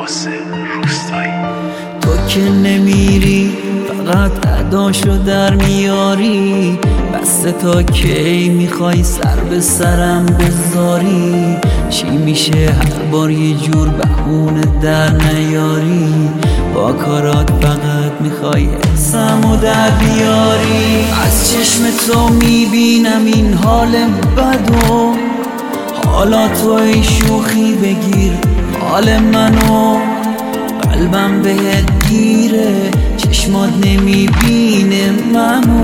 عباس روستایی. تو که نمیری فقط اداشو در میاری، بس تا کی میخوای سر به سرم بذاری؟ چی میشه هر بار یه جور بهونه در نیاری؟ با کارات فقط میخوای حسمو در بیاری. از چشم تو میبینم این حال بدو، حالا توی شوخی بگیر حال منو. قلبم بهت گیره چشمات نمیبینه منو.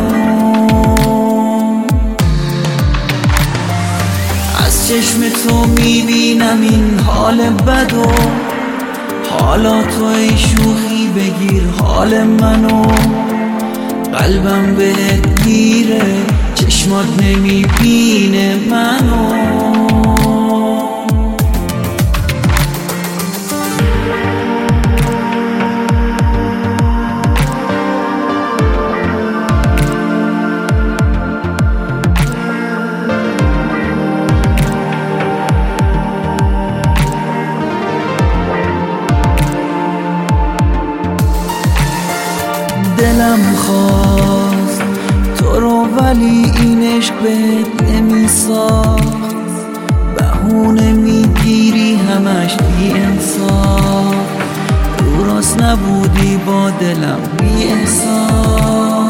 از چشم تو میبینم این حال بدو، حالا توی شوخی بگیر حال منو. قلبم بهت گیره چشمات نمیبینه منو. دلم خواست تو رو ولی این عشق بهت نمیساخت. بهونه میگیری همش بی انصاف، رو راست نبودی با دلم بی احساس.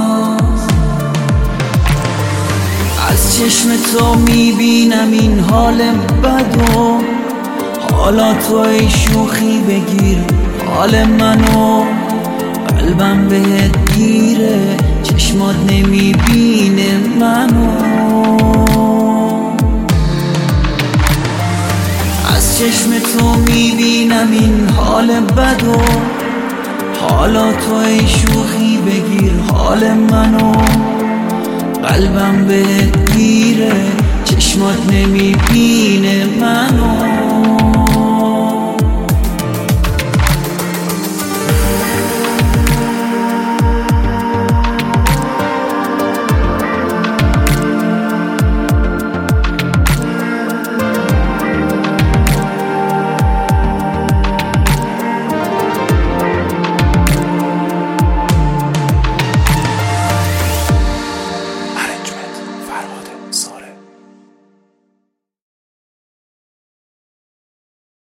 از چشم تو میبینم این حال بدو، حالا توی شوخی بگیر حال منو. قلبم بهت گیره چشمات نمیبینه منو. از چشم تو میبینم این حال بدو، حالا توی شوخی بگیر حال منو. قلبم بهت گیره چشمات نمیبینه منو.